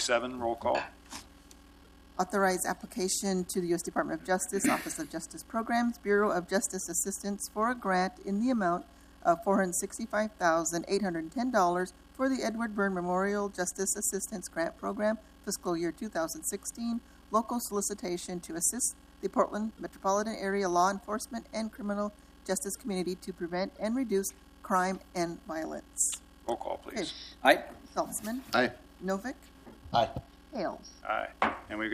27, roll call. Authorize application to the U.S. Department of Justice, Office of Justice Programs, Bureau of Justice Assistance for a grant in the amount of $465,810 for the Edward Byrne Memorial Justice Assistance Grant Program, fiscal year 2016, local solicitation to assist the Portland metropolitan area law enforcement and criminal justice community to prevent and reduce crime and violence. Roll call, please. Okay. Aye. Saltzman. Aye. Novick. Aye. Hales. Aye. And we've got